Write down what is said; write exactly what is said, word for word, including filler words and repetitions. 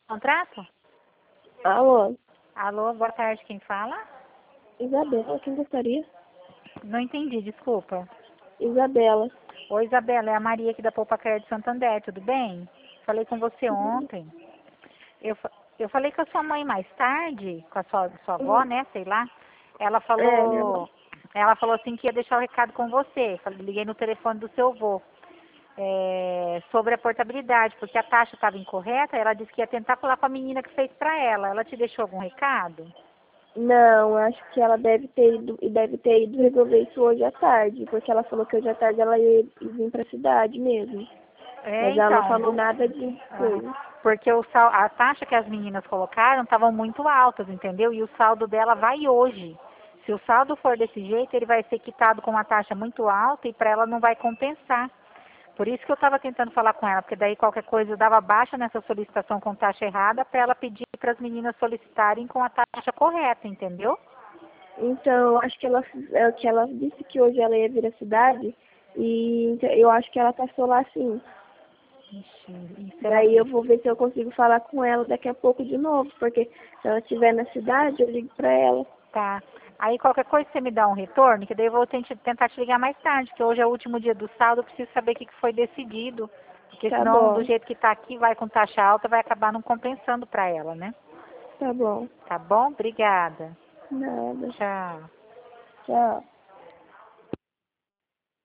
Contrato? Alô, Alô, boa tarde, quem fala? Isabela, quem gostaria? Não entendi, desculpa. Isabela. Oi, Isabela, é a Maria aqui da Poupa Crédito Santander, tudo bem? Falei com você Uhum. ontem. Eu, fa- eu falei com a sua mãe mais tarde, com a sua, sua avó, Uhum. né, sei lá. Ela É, minha mãe. falou, ela falou assim que ia deixar o recado com você. Falei, liguei no telefone do seu avô. É, sobre a portabilidade, porque a taxa estava incorreta, ela disse que ia tentar falar com a menina que fez para ela. Ela te deixou algum recado? Não, acho que ela deve ter ido e deve ter ido resolver isso hoje à tarde, porque ela falou que hoje à tarde ela ia, ia vir pra cidade mesmo. É, Mas ela não então, falou nada de aham, coisa. porque o sal, a taxa que as meninas colocaram estavam muito altas, entendeu? E o saldo dela vai hoje. Se o saldo for desse jeito, ele vai ser quitado com uma taxa muito alta e para ela não vai compensar. Por isso que eu estava tentando falar com ela, porque daí qualquer coisa eu dava baixa nessa solicitação com taxa errada para ela pedir para as meninas solicitarem com a taxa correta, entendeu? Então, acho que ela, é, que ela disse que hoje ela ia vir à cidade e então, eu acho que ela passou lá sim. Ixi, e será Daí eu que vou ver se eu consigo falar com ela daqui a pouco de novo, porque se ela estiver na cidade, eu ligo pra ela. tá? Aí qualquer coisa você me dá um retorno, que daí eu vou tente- tentar te ligar mais tarde, que hoje é o último dia do sábado, eu preciso saber o que que foi decidido. Porque Tá senão, do bom, jeito que tá aqui, vai com taxa alta, vai acabar não compensando para ela, né? tá bom. Tá bom? Obrigada. Nada. Tchau. Tchau.